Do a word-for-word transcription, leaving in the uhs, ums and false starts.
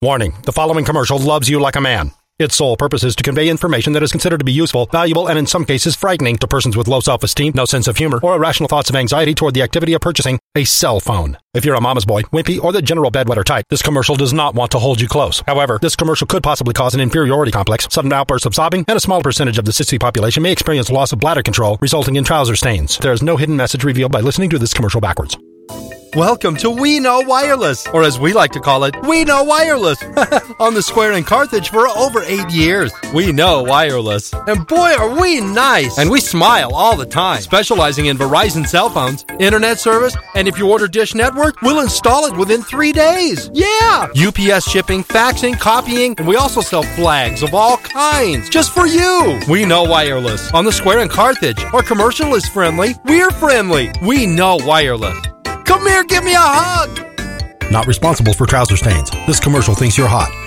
Warning, the following commercial loves you like a man. Its sole purpose is to convey information that is considered to be useful, valuable, and in some cases frightening to persons with low self-esteem, no sense of humor, or irrational thoughts of anxiety toward the activity of purchasing a cell phone. If you're a mama's boy, wimpy, or the general bedwetter type, this commercial does not want to hold you close. However, this commercial could possibly cause an inferiority complex, sudden outbursts of sobbing, and a small percentage of the sixty population may experience loss of bladder control, resulting in trouser stains. There is no hidden message revealed by listening to this commercial backwards. Welcome to We Know Wireless, or as we like to call it, We Know Wireless, on the Square in Carthage for over eight years. We know wireless, and boy are we nice, and we smile all the time, specializing in Verizon cell phones, internet service, and if you order Dish Network, we'll install it within three days. Yeah! U P S shipping, faxing, copying, and we also sell flags of all kinds, just for you. We Know Wireless, on the Square in Carthage. Our commercial is friendly, we're friendly. We Know Wireless. Come here, give me a hug! Not responsible for trouser stains. This commercial thinks you're hot.